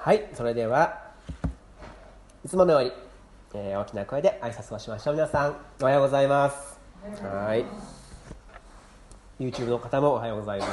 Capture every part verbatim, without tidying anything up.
はい、それではいつものように、えー、大きな声で挨拶をしましょう。皆さんおはようございます。はい、 YouTube の方もおはようございます。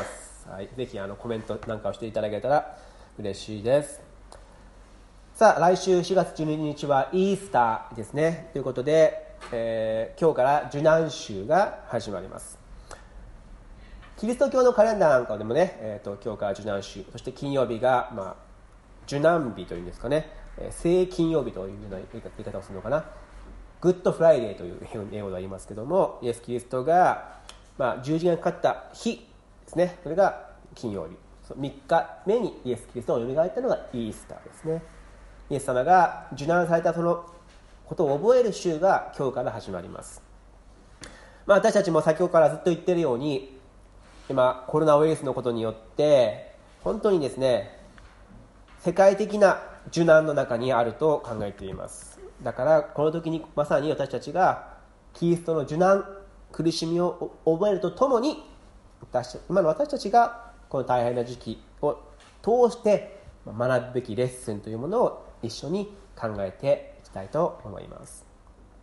はい、ぜひあのコメントなんかをしていただけたら嬉しいです。さあ、来週しがつじゅうににちはイースターですね。ということで、えー、今日から受難週が始まります。キリスト教のカレンダーなんかでもね、えー、と今日から受難週、そして金曜日が、まあ、受難日というんですかね、聖金曜日というような言い方をするのかな、グッドフライデーという英語では言いますけども、イエス・キリストが、まあ、十字架にかかった日ですね、それが金曜日、みっかめにイエス・キリストが蘇ったのがイースターですね。イエス様が受難されたそのことを覚える週が今日から始まります。まあ、私たちも先ほどからずっと言っているように、今コロナウイルスのことによって本当にですね、世界的な受難の中にあると考えています。だからこの時にまさに私たちがキリストの受難、苦しみを覚えるとともに、私今の私たちがこの大変な時期を通して学ぶべきレッスンというものを一緒に考えていきたいと思います。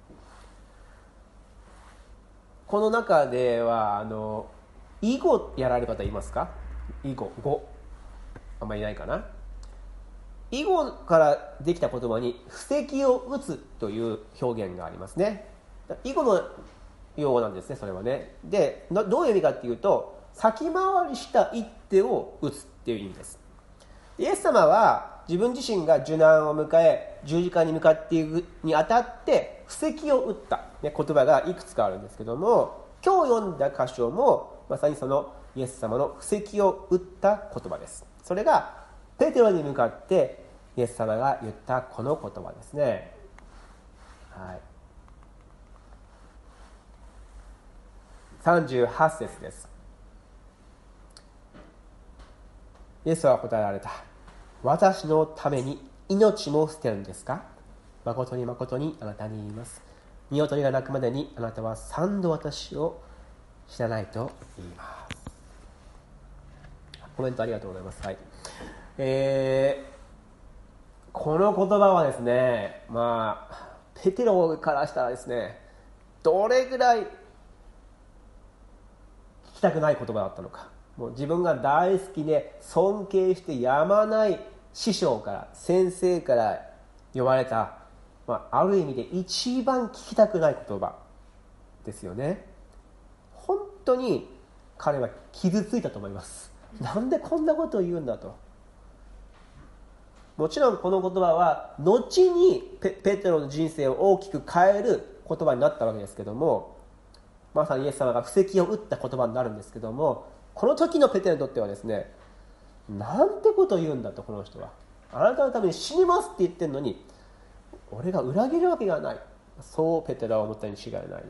この中ではあの囲碁やられる方いますか？囲碁、碁あんまりいないかな。囲碁からできた言葉に布石を打つという表現がありますね。囲碁の用語なんですね、それはね。で、どういう意味かっていうと、先回りした一手を打つっていう意味です。イエス様は自分自身が受難を迎え、十字架に向かっていくにあたって布石を打った、ね、言葉がいくつかあるんですけども、今日読んだ箇所もまさにそのイエス様の布石を打った言葉です。それがペテロに向かってイエス様が言ったこの言葉ですね。はい、さんじゅうはち節です。イエスは答えられた。私のために命も捨てるんですか？誠に誠にあなたに言います。鶏が鳴くまでにあなたは三度私を知らないと言います。コメントありがとうございます。はい、えー、この言葉はですね、まあペテロからしたらですね、どれぐらい聞きたくない言葉だったのか。もう自分が大好きで尊敬してやまない師匠から先生から言われた、まあ、ある意味で一番聞きたくない言葉ですよね。本当に彼は傷ついたと思います。なんでこんなことを言うんだと。もちろんこの言葉は後に ペ, ペテロの人生を大きく変える言葉になったわけですけども、まさにイエス様が布石を打った言葉になるんですけども、この時のペテロにとってはですね、なんてことを言うんだと。この人はあなたのために死にますって言ってるのに、俺が裏切るわけがない、そうペテロは思ったに違いないです。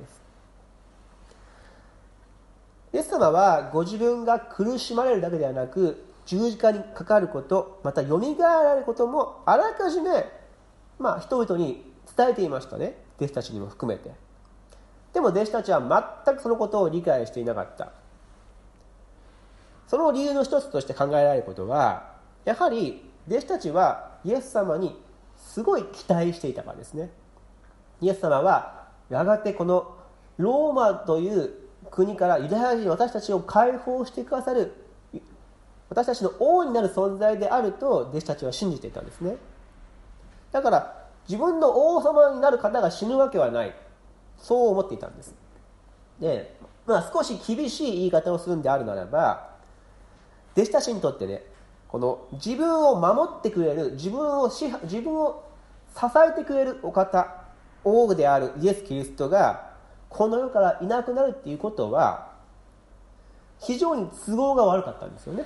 イエス様はご自分が苦しまれるだけではなく、十字架にかかること、またよみがえられることもあらかじめ、まあ、人々に伝えていましたね。弟子たちにも含めて。でも弟子たちは全くそのことを理解していなかった。その理由の一つとして考えられることは、やはり弟子たちはイエス様にすごい期待していたからですね。イエス様はやがてこのローマという国からユダヤ人、私たちを解放してくださる、私たちの王になる存在であると弟子たちは信じていたんですね。だから自分の王様になる方が死ぬわけはない、そう思っていたんです。で、まあ、少し厳しい言い方をするんであるならば、弟子たちにとってね、この自分を守ってくれる、自分を支配、自分を支えてくれるお方、王であるイエス・キリストがこの世からいなくなるっていうことは非常に都合が悪かったんですよね。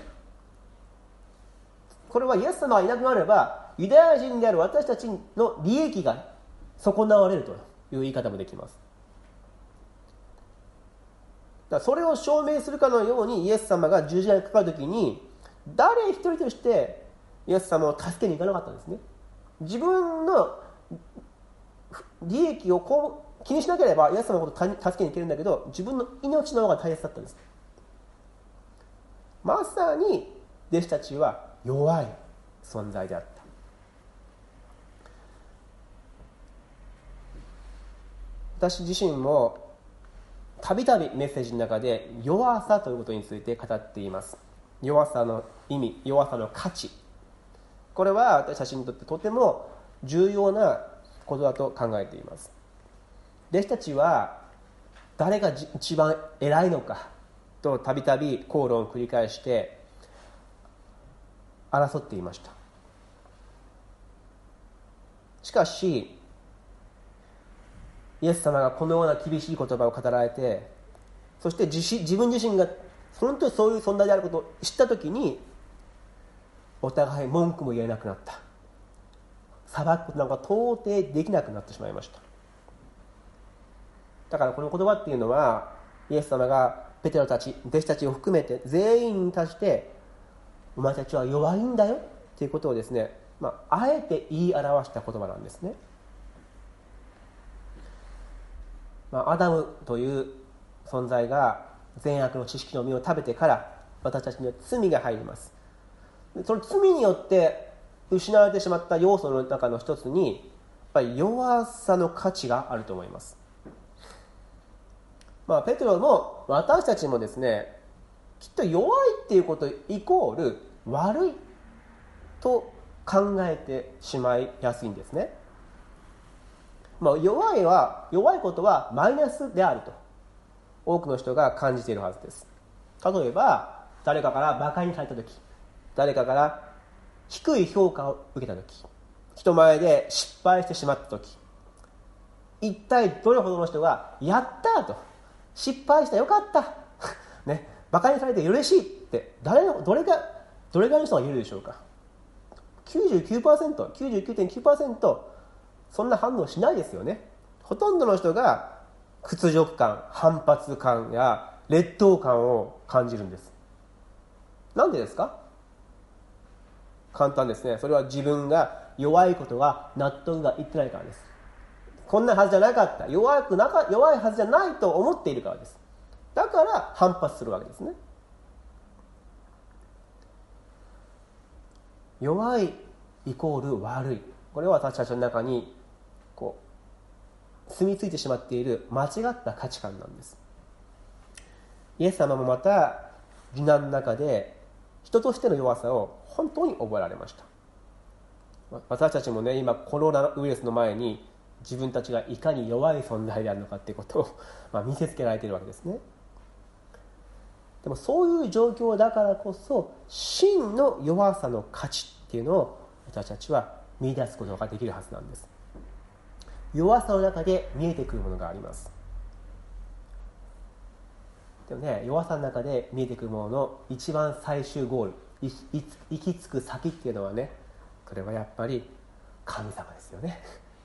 これはイエス様がいなくなればユダヤ人である私たちの利益が損なわれるという言い方もできます。だからそれを証明するかのようにイエス様が十字架にかかるときに、誰一人としてイエス様を助けに行かなかったんですね。自分の利益をこう気にしなければイエス様のことを助けに行けるんだけど、自分の命の方が大切だったんです。まさに弟子たちは弱い存在であった。 私自身もたびたびメッセージの中で弱さということについて語っています。弱さの意味、弱さの価値、これは私たちにとってとても重要なことだと考えています。弟子たちは誰が一番偉いのかとたびたび口論を繰り返して争っていました。しかしイエス様がこのような厳しい言葉を語られて、そして 自, 自分自身が本当にそういう存在であることを知ったときに、お互い文句も言えなくなった。裁くことなんか到底できなくなってしまいました。だからこの言葉っていうのは、イエス様がペテロたち、弟子たちを含めて全員に対して、お前たちは弱いんだよということをですね、まあ、あえて言い表した言葉なんですね。まあ、アダムという存在が善悪の知識の実を食べてから私たちには罪が入ります。その罪によって失われてしまった要素の中の一つにやっぱり弱さの価値があると思います。まあ、ペテロも私たちもですね、きっと弱いっていうことイコール悪いと考えてしまいやすいんですね。まあ、弱いは弱いことはマイナスであると多くの人が感じているはずです。例えば誰かから馬鹿にされたとき、誰かから低い評価を受けたとき、人前で失敗してしまったとき、一体どれほどの人がやったと、失敗したよかったね、馬鹿にされて嬉しいって誰のどれがどれぐらいの人が言えるでしょうか。 きゅうじゅうきゅうパーセント、きゅうじゅうきゅうてんきゅうパーセント そんな反応しないですよね。ほとんどの人が屈辱感、反発感や劣等感を感じるんです。なんでですか？簡単ですね。それは自分が弱いことが納得がいってないからです。こんなはずじゃなかった、弱くなか弱いはずじゃないと思っているからです。だから反発するわけですね。弱いイコール悪い、これは私たちの中にこう住み着いてしまっている間違った価値観なんです。イエス様もまた受難の中で人としての弱さを本当に覚えられました。私たちもね、今コロナウイルスの前に自分たちがいかに弱い存在であるのかということを、まあ、見せつけられているわけですね。でもそういう状況だからこそ真の弱さの価値っていうのを私たちは見出すことができるはずなんです。弱さの中で見えてくるものがあります。でもね、弱さの中で見えてくるものの一番最終ゴール、行き着く先っていうのはね、これはやっぱり神様ですよね。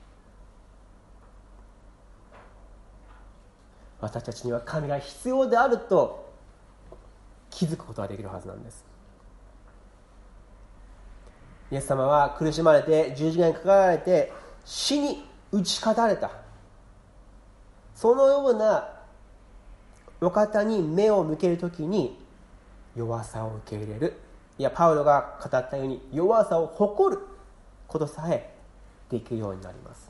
私たちには神が必要であると気づくことができるはずなんです。イエス様は苦しまれて十字架にかかられて死に打ち勝たれた、そのようなお方に目を向けるときに弱さを受け入れる、いやパウロが語ったように弱さを誇ることさえできるようになります。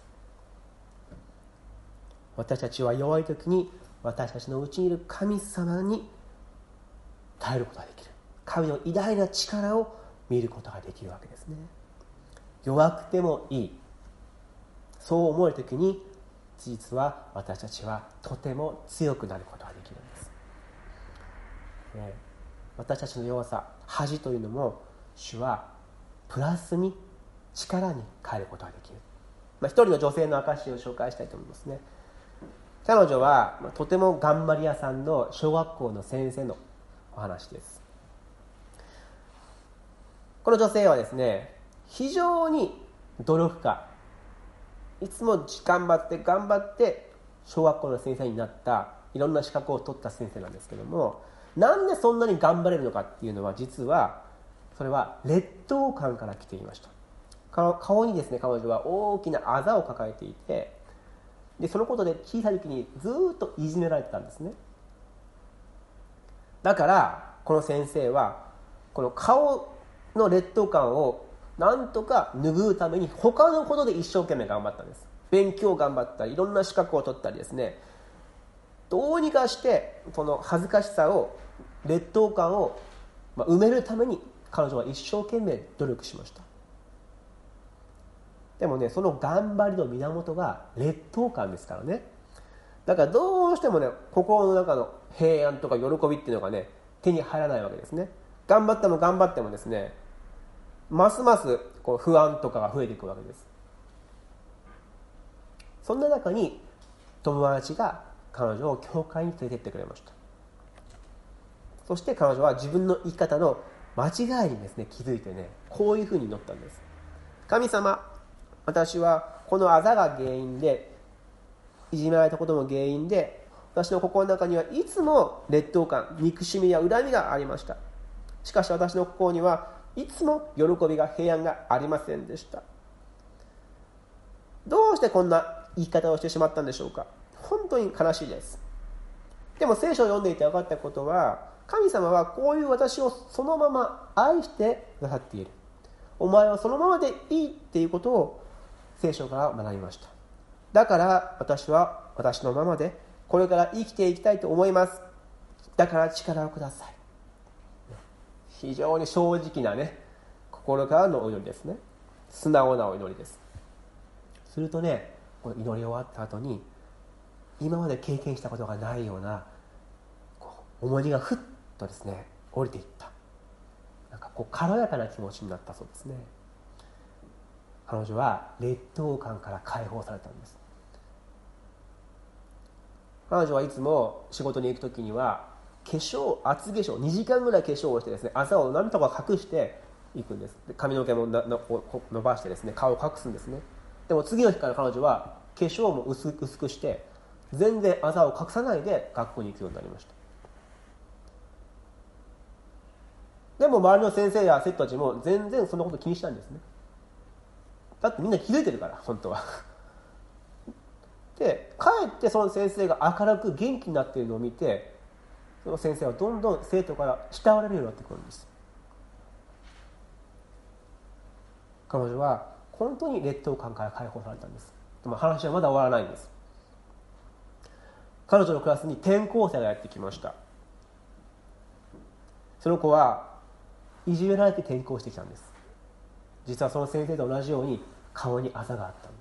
私たちは弱いときに私たちのうちにいる神様に耐えることができる、神の偉大な力を見ることができるわけですね。弱くてもいい、そう思えるときに実は私たちはとても強くなることができるんです、ね、私たちの弱さ、恥というのも主はプラスに力に変えることができる。まあ、一人の女性の証を紹介したいと思いますね。彼女はとても頑張り屋さんの小学校の先生のお話です。この女性はですね、非常に努力家、いつも頑張って頑張って小学校の先生になった、いろんな資格を取った先生なんですけども、なんでそんなに頑張れるのかっていうのは、実はそれは劣等感から来ていました。顔にですね、彼女は大きなあざを抱えていて、でそのことで小さい時にずっといじめられてたんですね。だからこの先生はこの顔の劣等感をなんとか拭うために他のことで一生懸命頑張ったんです。 勉強を頑張ったりいろんな資格を取ったりですね、どうにかしてこの恥ずかしさを劣等感を埋めるために彼女は一生懸命努力しました。でもね、その頑張りの源が劣等感ですからね。だからどうしてもね、心の中の平安とか喜びっていうのがね、手に入らないわけですね。頑張っても頑張ってもですね、ますますこう不安とかが増えていくわけです。そんな中に友達が彼女を教会に連れてってくれました。そして彼女は自分の生き方の間違いにですね気づいてね、こういうふうに祈ったんです。神様、私はこのあざが原因で、いじめられたことも原因で、私の心の中にはいつも劣等感、憎しみや恨みがありました。しかし私の心にはいつも喜びが平安がありませんでした。どうしてこんな生き方をしてしまったんでしょうか。本当に悲しいです。でも聖書を読んでいて分かったことは、神様はこういう私をそのまま愛してくださっている。お前はそのままでいいっていうことを聖書から学びました。だから私は私のままでこれから生きていきたいと思います。だから力をください。非常に正直なね、心からのお祈りですね。素直なお祈りです。するとね、この祈り終わった後に、今まで経験したことがないようなこう重荷がふっとですね降りていった。なんかこう軽やかな気持ちになったそうですね。彼女は劣等感から解放されたんです。彼女はいつも仕事に行くときには化粧、厚化粧、にじかんぐらい化粧をしてですね、あざを何とか隠していくんです。で髪の毛もなな伸ばしてですね、顔を隠すんですね。でも次の日から彼女は化粧も 薄, 薄くして全然あざを隠さないで学校に行くようになりました。でも周りの先生や生徒たちも全然そんなこと気にしたんですね。だってみんな気づいてるから、本当は。で、かえってその先生が明るく元気になっているのを見て、その先生はどんどん生徒から慕われるようになってくるんです。彼女は本当に劣等感から解放されたんです。でも話はまだ終わらないんです。彼女のクラスに転校生がやってきました。その子はいじめられて転校してきたんです。実はその先生と同じように顔にあざがあったんです。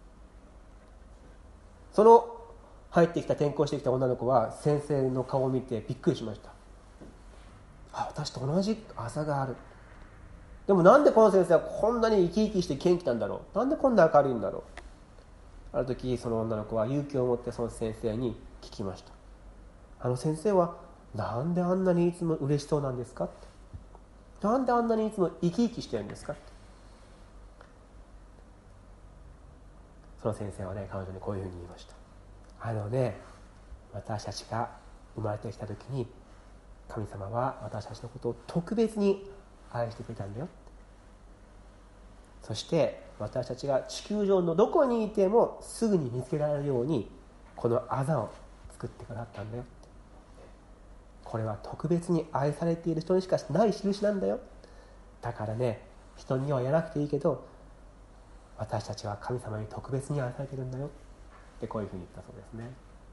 その入ってきた転校してきた女の子は先生の顔を見てびっくりしました。あ、私と同じあざがある。でもなんでこの先生はこんなに生き生きして元気なんだろう、なんでこんな明るいんだろう。ある時その女の子は勇気を持ってその先生に聞きました。あの先生はなんであんなにいつも嬉しそうなんですかって、なんであんなにいつも生き生きしてるんですかって。その先生はね、彼女にこういうふうに言いました。あのね、私たちが生まれてきた時に神様は私たちのことを特別に愛してくれたんだよ。そして私たちが地球上のどこにいてもすぐに見つけられるようにこのあざを作ってくださったんだよ。これは特別に愛されている人にしかない印なんだよ。だからね、人には言わなくていいけど私たちは神様に特別に愛されているんだよってこういうふうに言ったそうですね。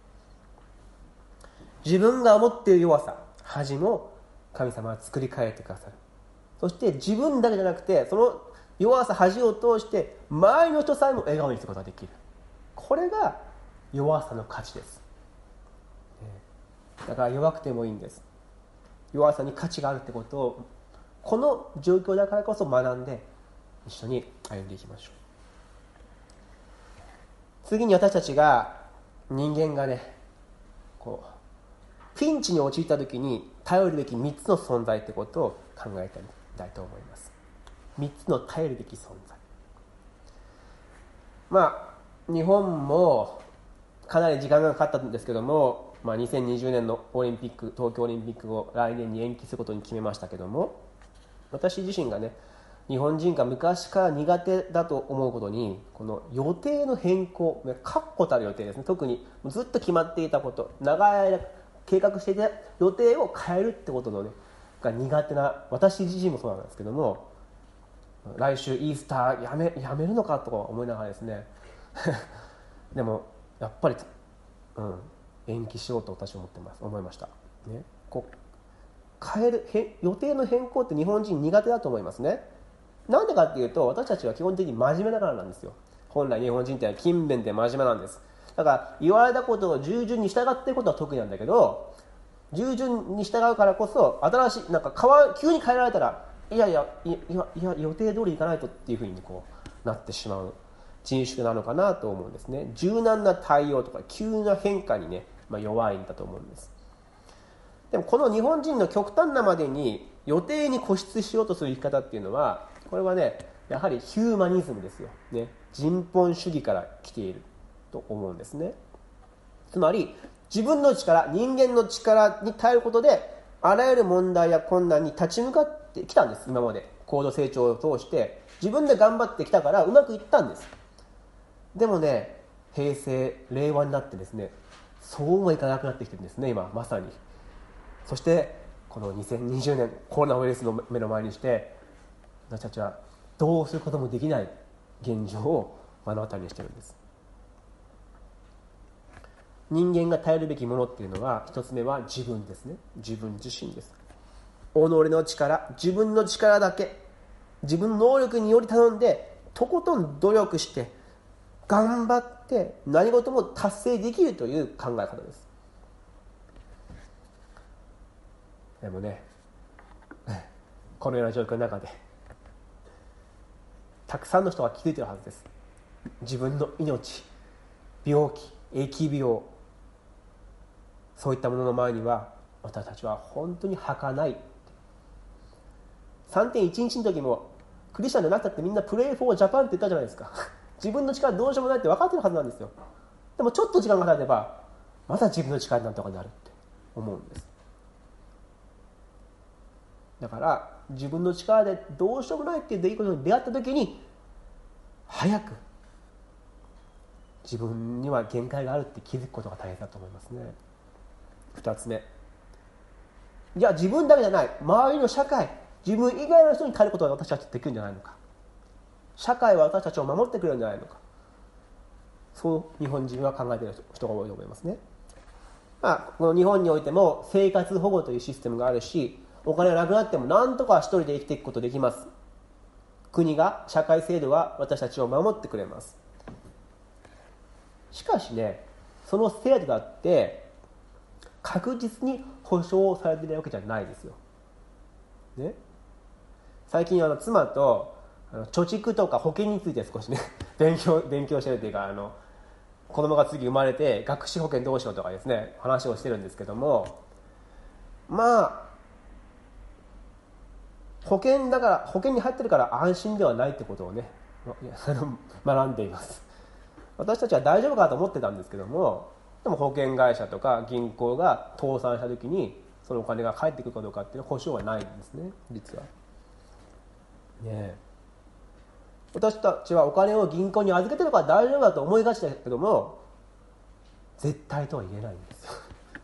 自分が持っている弱さ、恥も神様は作り変えてくださる。そして自分だけじゃなくてその弱さ、恥を通して周りの人さえも笑顔にすることができる。これが弱さの価値です。だから弱くてもいいんです。弱さに価値があるってことをこの状況だからこそ学んで一緒に歩んでいきましょう。次に私たちが人間がねこうピンチに陥った時に頼るべきみっつの存在ってことを考えてみたいと思います。みっつの頼るべき存在。まあ日本もかなり時間がかかったんですけども、まあ、にせんにじゅうねんのオリンピック、東京オリンピックを来年に延期することに決めましたけども、私自身がね日本人が昔から苦手だと思うことにこの予定の変更、確固たる予定ですね。特にずっと決まっていたこと、長い間計画していた予定を変えるってことのねが苦手な私自身もそうなんですけども、来週イースターやめ、やめるのかとか思いながらですねでもやっぱり、うん、延期しようと私は思ってます思いました、ね、こう変えるへ予定の変更って日本人苦手だと思いますね。なんでかっていうと、私たちは基本的に真面目だからなんですよ。本来日本人ってのは勤勉で真面目なんです。だから言われたことを従順に従っていることは得意なんだけど、従順に従うからこそ新しいなんか変わ急に変えられたら、いやいやいやいや予定通りいかないとっていうふうにこうなってしまう人種なのかなと思うんですね。柔軟な対応とか急な変化にね、まあ、弱いんだと思うんです。でもこの日本人の極端なまでに予定に固執しようとする生き方っていうのは、これはねやはりヒューマニズムですよ、ね、人本主義から来ていると思うんですね。つまり自分の力、人間の力に頼ることであらゆる問題や困難に立ち向かってきたんです。今まで高度成長を通して自分で頑張ってきたからうまくいったんです。でもね、平成令和になってですね、そうもいかなくなってきてるんですね、今まさに。そしてこのにせんにじゅうねんコロナウイルスの目の前にして私たちはどうすることもできない現状を目の当たりにしているんです。人間が頼るべきものっていうのは、一つ目は自分ですね。自分自身です。己の力、自分の力だけ、自分の能力により頼んでとことん努力して頑張って何事も達成できるという考え方です。でもね、このような状況の中でたくさんの人が気づいているはずです。自分の命、病気、疫病、そういったものの前には私たちは本当に儚い。 さんてんいちにち の時もクリスチャンでなくたってみんなプレイフォージャパンって言ったじゃないですか。自分の力どうしようもないって分かってるはずなんですよ。でもちょっと時間が経てばまた自分の力なんとかなるって思うんです。だから自分の力でどうしようもないっていう出来事に出会った時に早く自分には限界があるって気づくことが大切だと思いますね。二つ目、じゃあ自分だけじゃない、周りの社会、自分以外の人に変えることが私たちできるんじゃないのか。社会は私たちを守ってくれるんじゃないのか。そう日本人は考えている人が多いと思いますね。まあ、この日本においても生活保護というシステムがあるし、お金がなくなっても何とか一人で生きていくことできます。国が、社会制度は私たちを守ってくれます。しかしね、その制度だって確実に保障されているわけじゃないですよ、ね、最近あの妻とあの貯蓄とか保険について少しね勉強勉強してるというか、あの子供が次生まれて学資保険どうしようとかですね話をしてるんですけども、まあ保険だから保険に入ってるから安心ではないってことをね学んでいます。私たちは大丈夫かと思ってたんですけども、でも保険会社とか銀行が倒産した時にそのお金が返ってくるかどうかっていう保証はないんですね、実は。ねえ、私たちはお金を銀行に預けてるから大丈夫だと思いがちだけども、絶対とは言えないんですよ、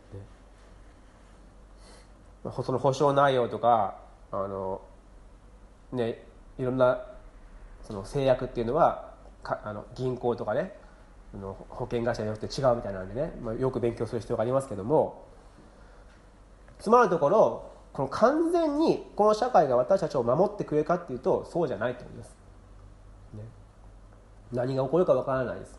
ね、その保証内容とかあの、ね、いろんなその制約っていうのはかあの銀行とかね保険会社によって違うみたいなんでね、まあ、よく勉強する必要がありますけども、つまるところこの完全にこの社会が私たちを守ってくれるかっていうとそうじゃないと思います、ね、何が起こるかわからないです。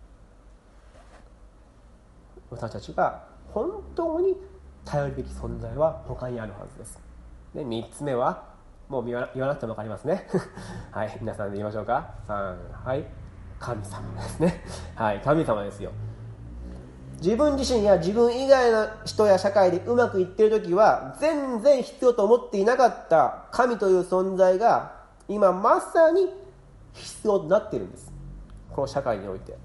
私たちが本当に頼るべき存在は他にあるはずです。でみっつめはもう言わなくても分かりますねはい皆さんで言いましょうか。さんはい神様ですね。はい、神様ですよ。自分自身や自分以外の人や社会でうまくいっているときは全然必要と思っていなかった神という存在が今まさに必要となっているんです、この社会において。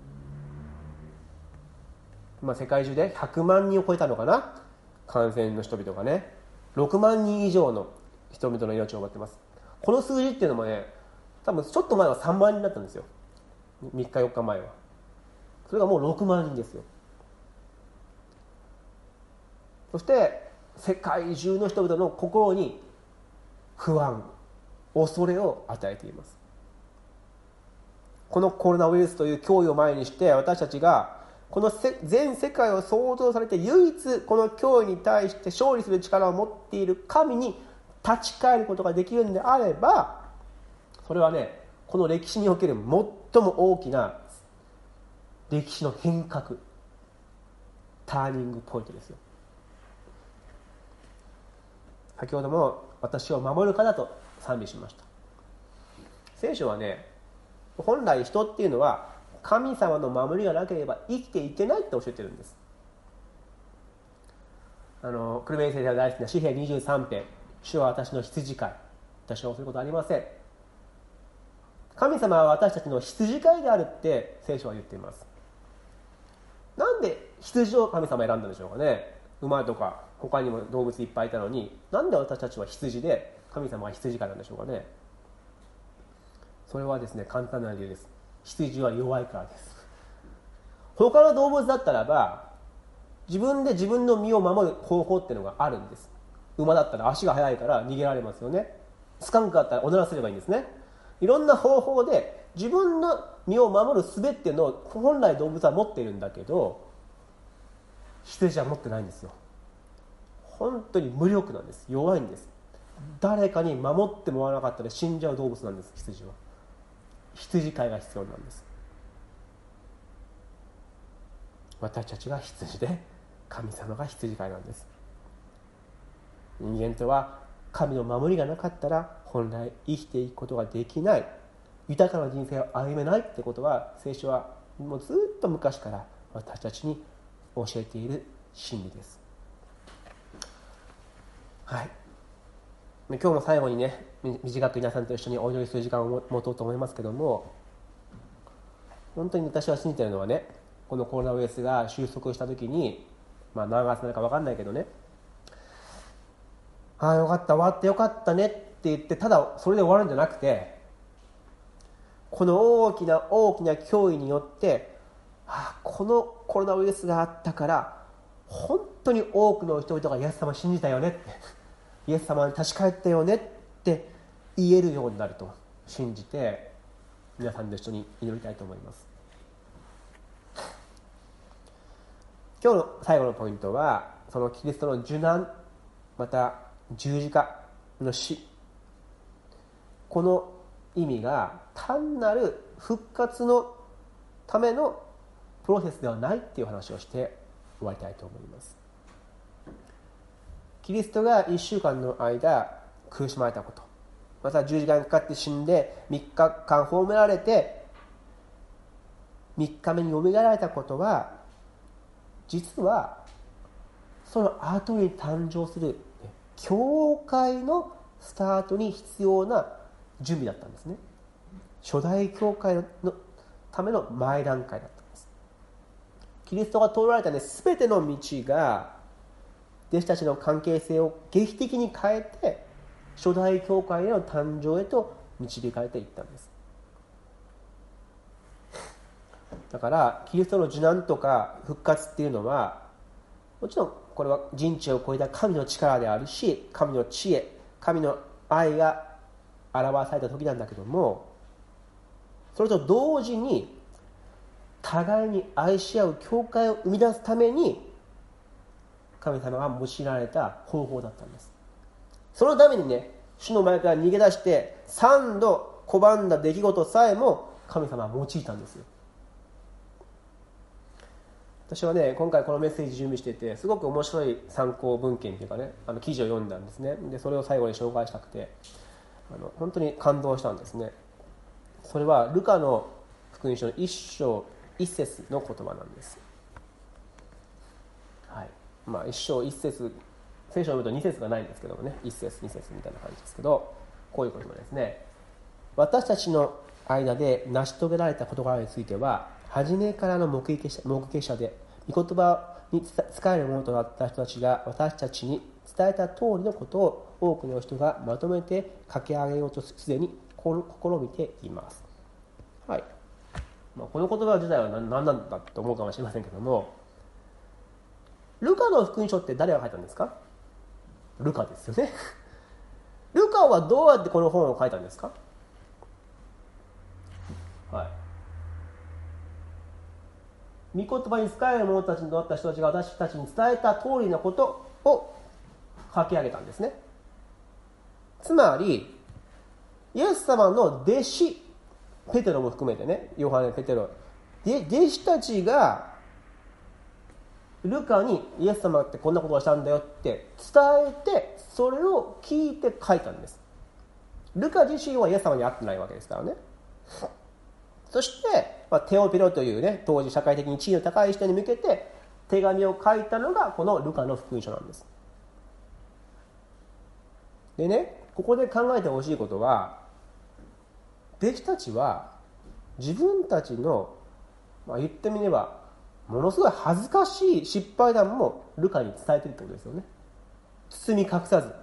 今世界中でひゃくまんにんを超えたのかな、感染の人々がね。ろくまんにん以上の人々の命を奪ってます。この数字っていうのもね、多分ちょっと前はさんまんにんだったんですよ、みっかよっかまえは。それがもうろくまんにんですよ。そして世界中の人々の心に不安、恐れを与えています。 このコロナウイルスという脅威を前にして私たちがこの全世界を創造されて唯一この脅威に対して勝利する力を持っている神に立ち返ることができるんであれば、それはね、この歴史における最も大きな歴史の変革、ターニングポイントですよ。先ほども私を守る方と賛美しました。聖書はね、本来人っていうのは神様の守りがなければ生きていけないって教えてるんです。あの久留米先生が大好きな詩編にじゅうさん編、主は私の羊飼い、私はそういうことありません。神様は私たちの羊飼いであるって聖書は言っています。なんで羊を神様選んだんでしょうかね。馬とか他にも動物いっぱいいたのに、なんで私たちは羊で神様は羊飼いなんでしょうかね。それはですね、簡単な理由です。羊は弱いからです。他の動物だったらば自分で自分の身を守る方法っていうのがあるんです。馬だったら足が速いから逃げられますよね。スカンクだったらおならすればいいんですね。いろんな方法で自分の身を守る術っていうのを本来動物は持っているんだけど、羊は持ってないんですよ。本当に無力なんです。弱いんです。誰かに守ってもらわなかったら死んじゃう動物なんです。羊は羊飼いが必要なんです。私たちが羊で神様が羊飼いなんです。人間とは神の守りがなかったら本来生きていくことができない、豊かな人生を歩めないってことは聖書はもうずっと昔から私たちに教えている真理です。はい、今日も最後にね、短く皆さんと一緒にお祈りする時間を持とうと思いますけども、本当に私は信じているのはね、このコロナウイルスが収束した時に、まあ何月なのか分かんないけどね、ああよかった、終わってよかったねって言ってただそれで終わるんじゃなくて、この大きな大きな脅威によって、ああこのコロナウイルスがあったから本当に多くの人々がイエス様を信じたよねってイエス様に立ち返ったよねって言えるようになると信じて、皆さんと一緒に祈りたいと思います。今日の最後のポイントは、そのキリストの受難また十字架の死、この意味が単なる復活のためのプロセスではないっていう話をして終わりたいと思います。キリストがいっしゅうかんの間苦しまれたこと、また十字架にかかって死んでみっかかん葬られてみっかめによみがえられたことは、実はその後に誕生する教会のスタートに必要な準備だったんですね。初代教会のための前段階だったんです。キリストが通られたね、全ての道が弟子たちの関係性を劇的に変えて初代教会への誕生へと導かれていったんです。だからキリストの受難とか復活っていうのは、もちろんこれは人知を超えた神の力であるし、神の知恵、神の愛が表された時なんだけども、それと同時に互いに愛し合う教会を生み出すために神様が用いられた方法だったんです。そのためにね、主の前から逃げ出して三度拒んだ出来事さえも神様は用いたんですよ。私はね、今回このメッセージ準備していて、すごく面白い参考文献というかね、あの記事を読んだんですね。でそれを最後に紹介したくて、あの本当に感動したんですね。それはルカの福音書の一章一節の言葉なんです。はい、まあ一章一節、聖書を読むと二節がないんですけどもね、一節二節みたいな感じですけど、こういう言葉ですね。私たちの間で成し遂げられた事柄については、初めからの目撃者、目撃者で御言葉に仕えるものとなった人たちが私たちに伝えた通りのことを多くの人がまとめて書き上げようとすでに試みています。はい、まあ、この言葉自体は何なんだと思うかもしれませんけども、ルカの福音書って誰が書いたんですか？ルカですよね。ルカはどうやってこの本を書いたんですか？はい、 御言葉に仕える者たちとなった人たちが私たちに伝えた通りのことを書き上げたんですね。つまりイエス様の弟子ペテロも含めてね、ヨハネ、ペテロで弟子たちがルカにイエス様ってこんなことをしたんだよって伝えて、それを聞いて書いたんです。ルカ自身はイエス様に会ってないわけですからね。そして、まあ、テオピロというね、当時社会的に地位の高い人に向けて手紙を書いたのがこのルカの福音書なんです。でね、ここで考えてほしいことは、弟子たちは自分たちの、まあ、言ってみればものすごい恥ずかしい失敗談もルカに伝えてるってことですよね。包み隠さず。い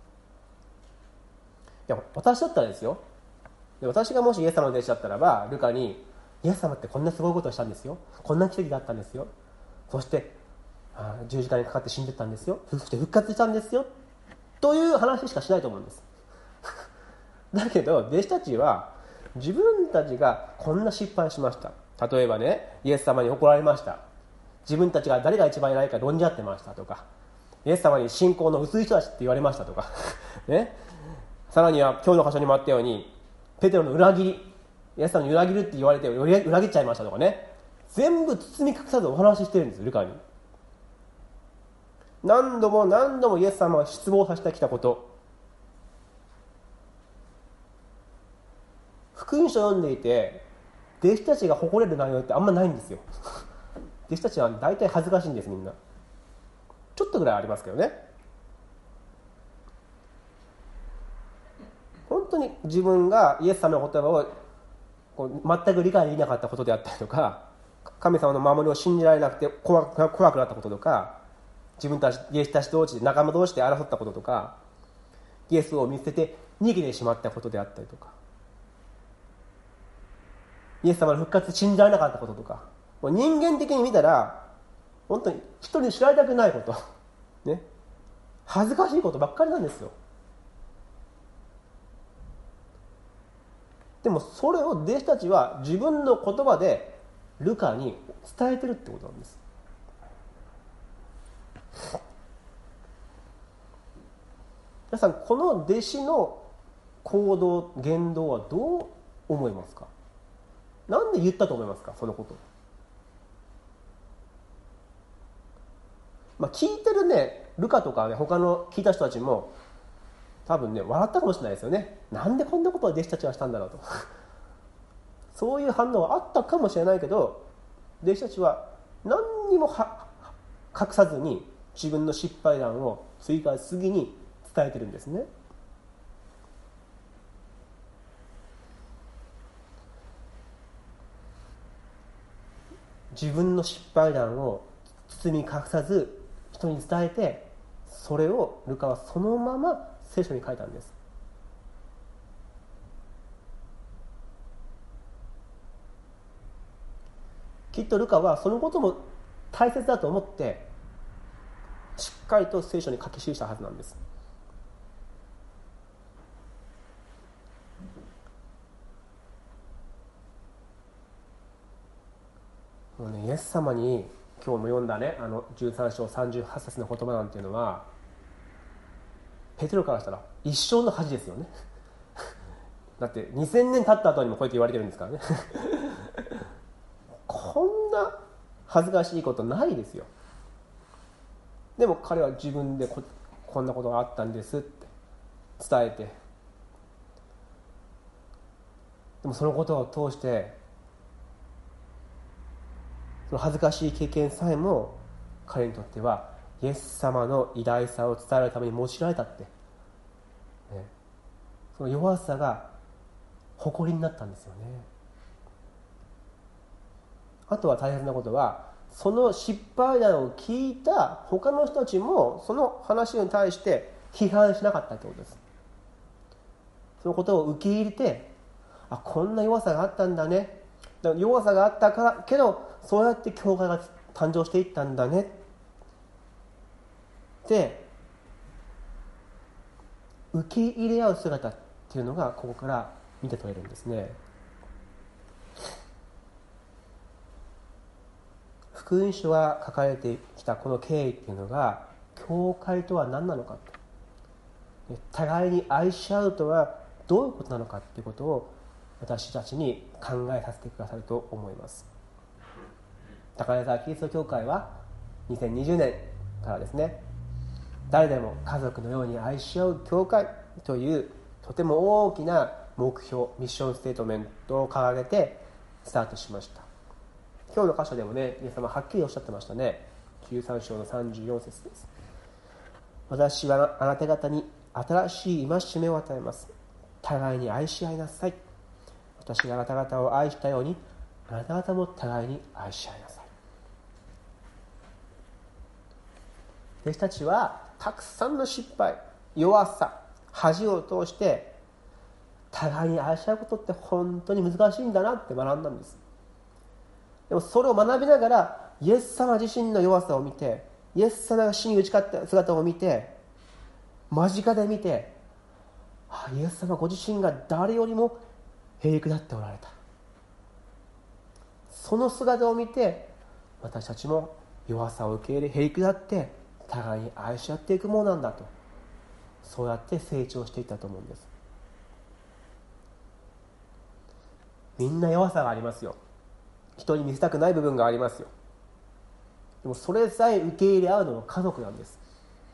や、私だったらですよ、私がもしイエス様の弟子だったらば、ルカにイエス様ってこんなすごいことをしたんですよ、こんな奇跡があったんですよ、そしてあ十字架にかかって死んでったんですよ、そして復活したんですよという話しかしないと思うんですだけど弟子たちは自分たちがこんな失敗をしました、例えばね、イエス様に怒られました、自分たちが誰が一番偉いか論じ合ってましたとか、イエス様に信仰の薄い人たちって言われましたとかね、さらには今日の箇所にもあったようにペテロの裏切り、イエス様に裏切るって言われて裏切っちゃいましたとかね、全部包み隠さずお話ししてるんです。ルカに何度も何度もイエス様が失望させてきたこと、福音書を読んでいて弟子たちが誇れる内容ってあんまないんですよ弟子たちは大体恥ずかしいんです。みんなちょっとぐらいありますけどね。本当に自分がイエス様の言葉をこう全く理解できなかったことであったりとか、神様の守りを信じられなくて怖く、怖くなったこととか、自分たち弟子たち同士で仲間同士で争ったこととか、イエスを見捨てて逃げてしまったことであったりとか、イエス様の復活信じられなかったこととか、もう人間的に見たら本当に人に知られたくないことね、恥ずかしいことばっかりなんですよ。でもそれを弟子たちは自分の言葉でルカに伝えてるってことなんです。皆さん、この弟子の行動言動はどう思いますか？なんで言ったと思いますか、そのこと。まあ、聞いてるねルカとかね、他の聞いた人たちも多分ね笑ったかもしれないですよね。なんでこんなことを弟子たちはしたんだろうとそういう反応はあったかもしれないけど、弟子たちは何にもは隠さずに自分の失敗談を追加しすぎに伝えてるんですね。自分の失敗談を包み隠さず人に伝えて、それをルカはそのまま聖書に書いたんです。きっとルカはそのことも大切だと思ってしっかりと聖書に書き記したはずなんです。もうね、イエス様に今日も読んだね、あのじゅうさん章さんじゅうはち節の言葉なんていうのは、ペテロからしたら一生の恥ですよねだってにせんねん経った後にもこうやって言われてるんですからねこんな恥ずかしいことないですよ。でも彼は自分で こ, こんなことがあったんですって伝えて、でもそのことを通してその恥ずかしい経験さえも彼にとってはイエス様の偉大さを伝えるために用いられたって、ね、その弱さが誇りになったんですよね。あとは大切なことは、その失敗談を聞いた他の人たちもその話に対して批判しなかったということです。そのことを受け入れて、あ、こんな弱さがあったんだね、だから弱さがあったからけどそうやって教会が誕生していったんだねって受け入れ合う姿っていうのがここから見て取れるんですね。 福音書が書かれてきたこの経緯っていうのが、教会とは何なのか、互いに愛し合うとはどういうことなのかっていうことを私たちに考えさせてくださると思います。高根沢キリスト教会はにせんにじゅうねんからですね、誰でも家族のように愛し合う教会というとても大きな目標、ミッションステートメントを掲げてスタートしました。今日の箇所でもね、イエス様はっきりおっしゃってましたね。じゅうさん章のさんじゅうよん節です。私はあなた方に新しい戒めを与えます。互いに愛し合いなさい。私があなた方を愛したように、あなた方も互いに愛し合いなさい。弟子たちはたくさんの失敗、弱さ、恥を通して互いに愛し合うことって本当に難しいんだなって学んだんです。でもそれを学びながら、イエス様自身の弱さを見て、イエス様が死に打ち勝った姿を見て、間近で見て、あ、イエス様ご自身が誰よりもへりくだっておられた。その姿を見て、私たちも弱さを受け入れ、へりくだって互いに愛し合っていくものなんだと、そうやって成長していったと思うんです。みんな弱さがありますよ。人に見せたくない部分がありますよ。でもそれさえ受け入れ合うのが家族なんです。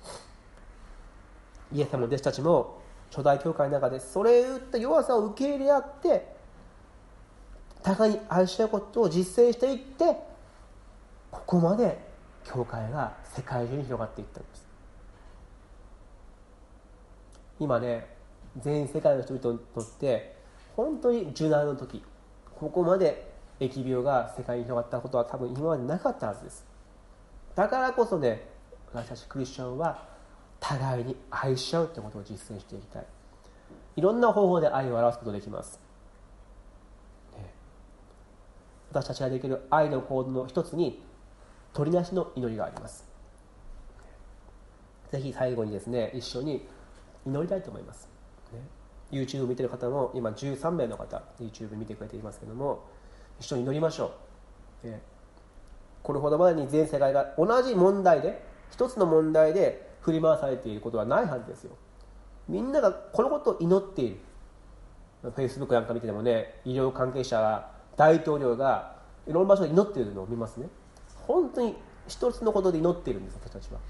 イエス様の弟子たちも初代教会の中でそれを言った弱さを受け入れ合って互いに愛し合うことを実践していって、ここまで教会が世界中に広がっていったんです。今ね、全世界の人々にとって本当に重難の時、ここまで疫病が世界に広がったことは多分今までなかったはずです。だからこそね、私たちクリスチャンは互いに愛し合うということを実践していきたい。いろんな方法で愛を表すことができます、ね、私たちができる愛の行動の一つに取りなしの祈りがあります。ぜひ最後にですね、一緒に祈りたいと思います、ね、YouTube 見てる方も今じゅうさんめいの方 YouTube 見てくれていますけども、一緒に祈りましょう、ね、これほどまでに全世界が同じ問題で、一つの問題で振り回されていることはないはずですよ。みんながこのことを祈っている。 Facebook なんか見ててもね、医療関係者が、大統領がいろんな場所で祈っているのを見ますね。本当に一つのことで祈っているんです、私たちは、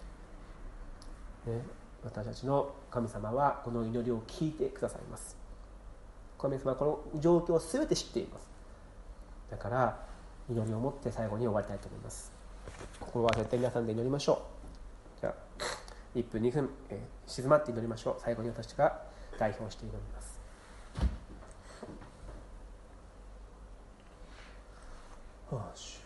ね、私たちの神様はこの祈りを聞いてくださいます。神様はこの状況を全て知っています。だから祈りを持って最後に終わりたいと思います。心は絶対皆さんで祈りましょう。じゃあいっぷんにふん、えー、静まって祈りましょう。最後に私が代表して祈ります。はあ、し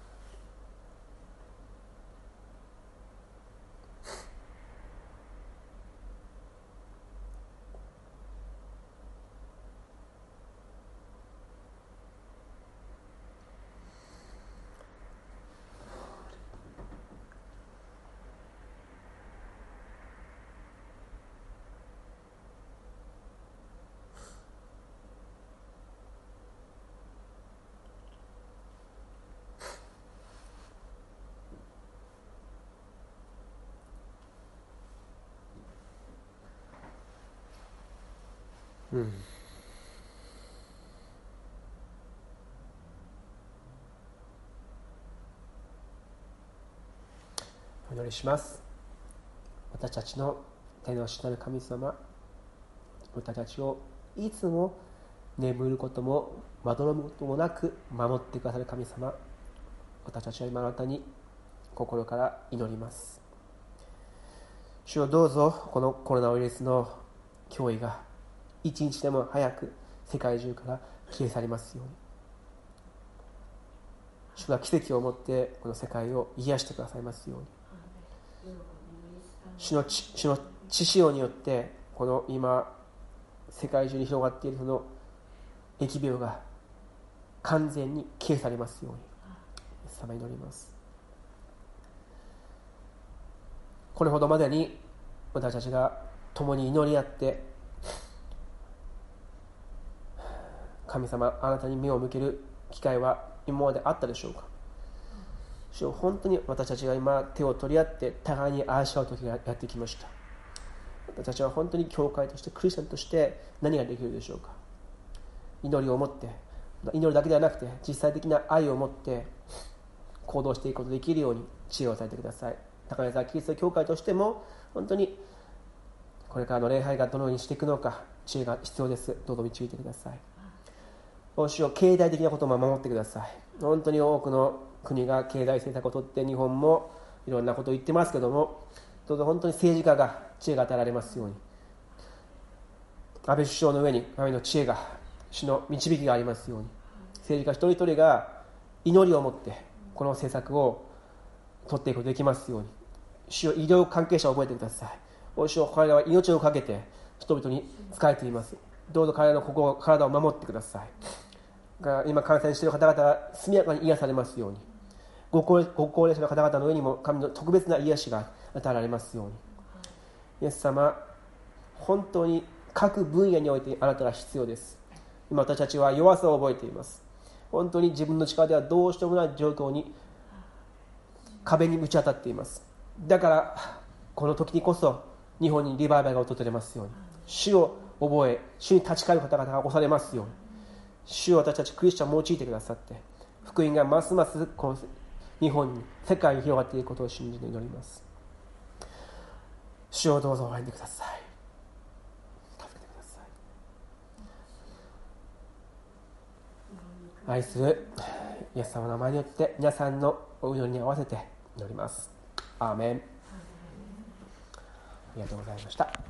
うん、お祈りします。私たちの天の父なる神様、私たちをいつも眠ることもまどろむこともなく守ってくださる神様、私たちは今あなたに心から祈ります。主よ、どうぞこのコロナウイルスの脅威が一日でも早く世界中から消え去りますように、主が奇跡をもってこの世界を癒してくださいますように、主の血、主の血潮によってこの今世界中に広がっているその疫病が完全に消え去りますように、イエス様に祈ります。これほどまでに私たちが共に祈り合って神様あなたに目を向ける機会は今まであったでしょうか。 主よ、本当に私たちが今手を取り合って互いに愛し合う時がやってきました。私たちは本当に教会としてクリスチャンとして何ができるでしょうか。祈りを持って、祈るだけではなくて実際的な愛を持って行動していくことができるように知恵を与えてください。高根沢キリスト教会としても本当にこれからの礼拝がどのようにしていくのか知恵が必要です。どうぞ導いてください。お主よ、経済的なことも守ってください。本当に多くの国が経済政策をとって日本もいろんなことを言ってますけども、どうぞ本当に政治家が知恵が与えられますように、安倍首相の上に神の知恵が主の導きがありますように、政治家一人一人が祈りを持ってこの政策を取っていくことができますように、主よ、医療関係者を覚えてください。お主よ、彼らは命を懸けて人々に仕えています。どうぞ彼らの心、体を守ってください。今感染している方々が速やかに癒されますように、ご高齢、ご高齢者の方々の上にも神の特別な癒しが与えられますように。イエス様、本当に各分野においてあなたが必要です。今私たちは弱さを覚えています。本当に自分の力ではどうしようもない状況に、壁にぶち当たっています。だからこの時にこそ日本にリバイバルが訪れますように、主を覚え主に立ち返る方々が起こされますように、主を私たちクリスチャンを用いてくださって、福音がますますこの日本に世界に広がっていくことを信じて祈ります。主をどうぞお入りください。助けてください。愛するイエス様の名前によって皆さんのお祈りに合わせて祈ります。アーメン。ありがとうございました。